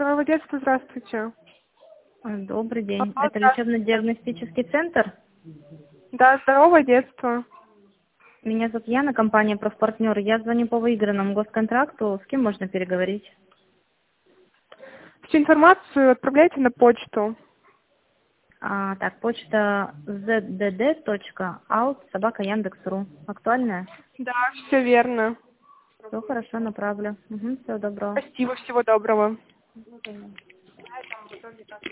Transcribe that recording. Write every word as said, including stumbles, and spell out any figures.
Здоровое детство, здравствуйте. Добрый день. Алло, Это здравствуйте. лечебно-диагностический центр. Да, здоровое детство. Меня зовут Яна, компания «Профпартнер». Я звоню по выигранному госконтракту. С кем можно переговорить? Всю информацию отправляйте на почту. А, так, почта зэт дэ дэ точка аут собака яндекс точка ру. Актуальная? Да, все верно. Все хорошо, направлю. Угу, всего доброго. Спасибо, всего доброго.